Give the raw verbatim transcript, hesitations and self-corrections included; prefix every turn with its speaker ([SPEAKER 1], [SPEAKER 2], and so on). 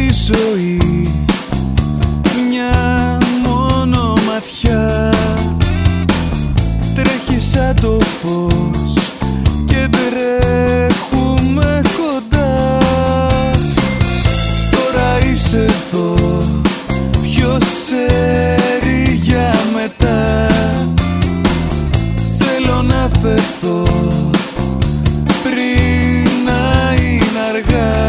[SPEAKER 1] ζωή μια μόνο ματιά. Τρέχει σαν το φως και τρέχουμε κοντά. Τώρα είσαι εδώ, ποιος ξέρει για μετά. Θέλω να φερθώ πριν να είναι αργά.